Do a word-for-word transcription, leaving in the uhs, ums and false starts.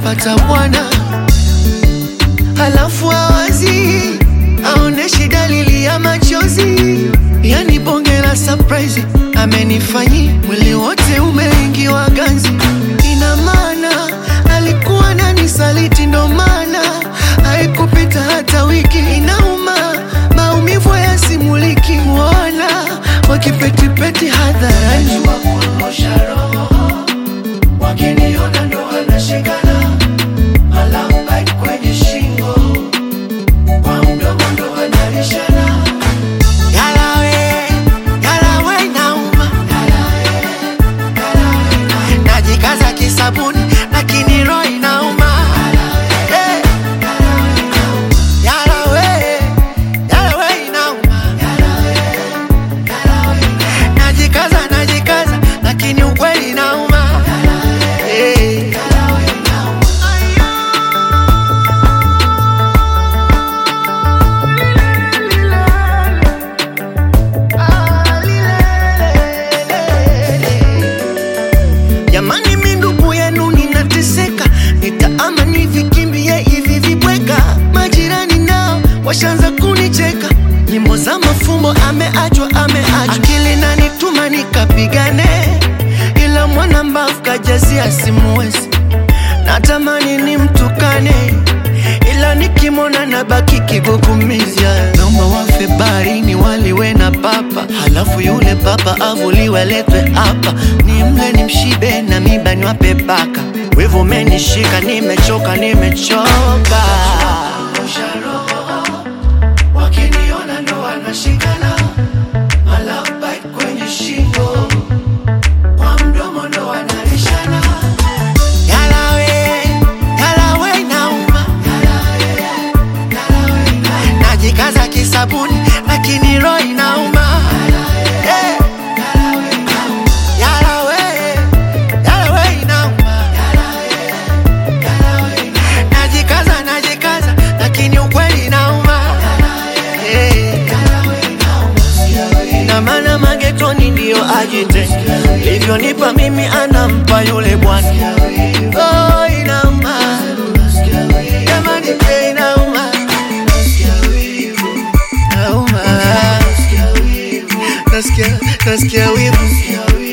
kapata bwana, halafu awazi aoneshi dalili ya machozi. Yani bonge la surprise amenifanyi, mwili wote umeingiwa ganzi. Ina maana alikuwa nani saliti, ndo maana haikupita hata wiki. Inauma maumivu ya simuliki, wana wakipetipeti hadharani. Wakiniona ndo wanashikana, malamba kwenye shingo, kwa mdomo ndo wanalishana. Yalawe, yalawe inauma, najikaza kisabuni lakini roho inauma. Hey. Yalawe, yalawe inauma, najikaza najikaza lakini ukweli inauma. Hey. Jamani mi ndugu yenu ninateseka, nitaama nivikimbie hivi vibweka. Majirani nao washanza kunicheka, nyimbo za mafumbo ameachwa ameachwa. Akili nanituma nikapigane, ila mwana mbavu kajazia simuwezi. Natamani ni mtukane, ila nikimona nabaki kigugumizi. Naomba wafe baharini waliwe na papa, halafu yule papa avuliwe letwe hapa. Ni mle ni mshibe na miba niwape baka. Wevu menishika nimechoka nimechoka. Wakiniona ndo wanashikana, malamba kwenye shingo, kwa mdomo ndo wanalishana. Najikaza kisabuni lakini roho inauma. Hey. Yalawe, yalawe inauma, najikaza najikaza lakini ukweli inauma. Hey. Na maana magetoni ndio ajite, hivyo nipa mimi anampa yule bwana. Oh inauma, jamani pia inauma. Nasikia, nasikia wivu.